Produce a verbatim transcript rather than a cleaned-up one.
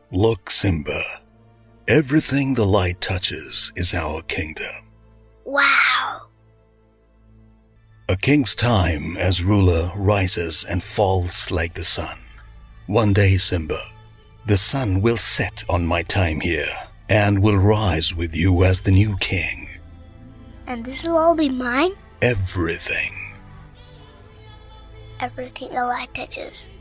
Look, Simba. Everything the light touches is our kingdom. Wow! A king's time as ruler rises and falls like the sun. One day, Simba, the sun will set on my time here and will rise with you as the new king. And this will all be mine? Everything. Everything the light touches.